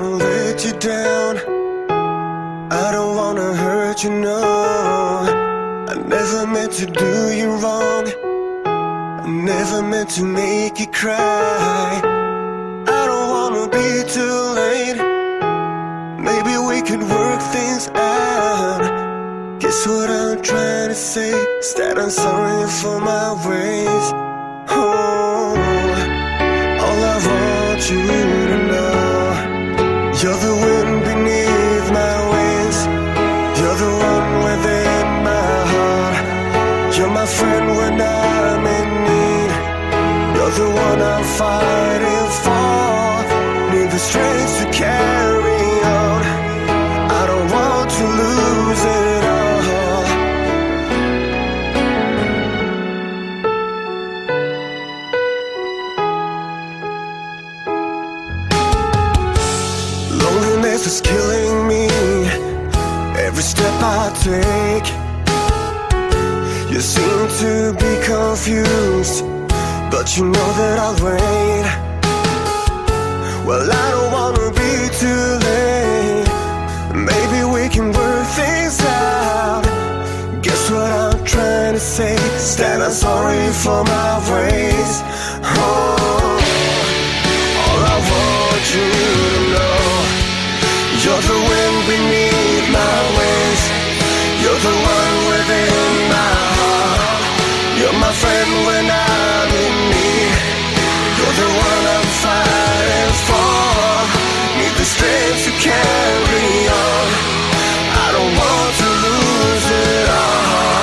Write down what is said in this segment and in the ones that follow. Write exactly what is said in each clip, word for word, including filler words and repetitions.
wanna let you down. I don't wanna hurt you, no. I never meant to do you wrong. I never meant to make you cry. I don't wanna be too late. Maybe we could work things out. Guess what I'm trying to say is that I'm sorry for my ways. Oh, all I want you to know, you're the wind beneath my wings. You're the one within my heart. You're my friend when I'm in need. You're the one I'm fighting for. Need the strength to carry on. I don't want to lose it all. Loneliness is killing me every step I take. You seem to be confused, but you know that I'll wait. Well, I don't wanna be too late. Maybe we can work things out. Guess what I'm trying to say is that I'm sorry for my ways. Oh, all I want you to know, you're the wind beneath my wings. You're the one within my heart. You're my friend when I'm in need. You're the one I'm fighting for. Need the strength to carry on. I don't want to lose it all.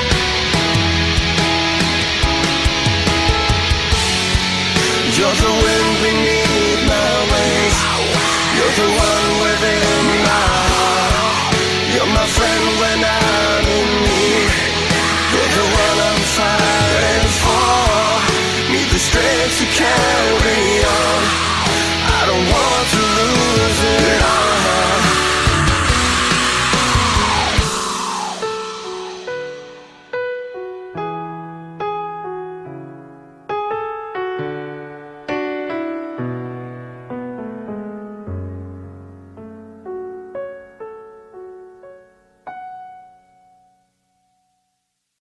You're the way